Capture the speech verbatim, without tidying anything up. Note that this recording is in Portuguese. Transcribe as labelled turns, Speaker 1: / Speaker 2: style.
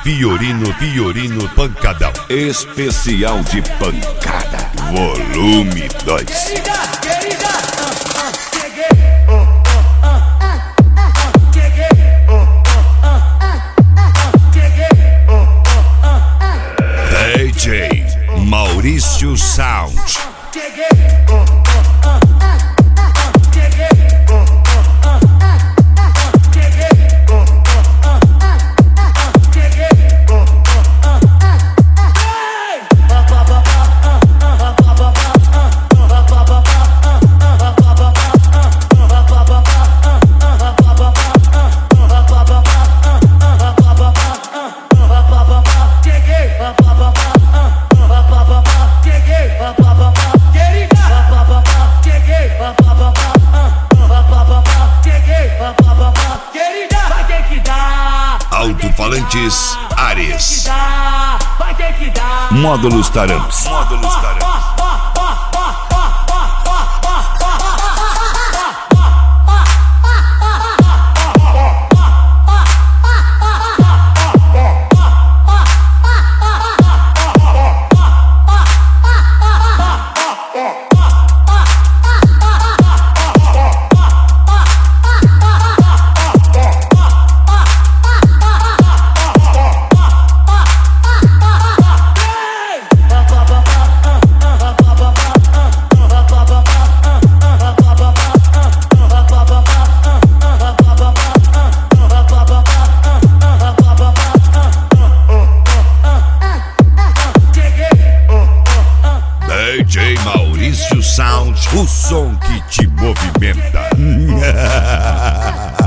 Speaker 1: Fiorino, Fiorino Pancadão. Especial de pancada, volume dois. D J Maurício Sound. Alto-falantes Ares. Módulos Taramps. Módulos Taramps. D J Maurício Sound, o som que te movimenta.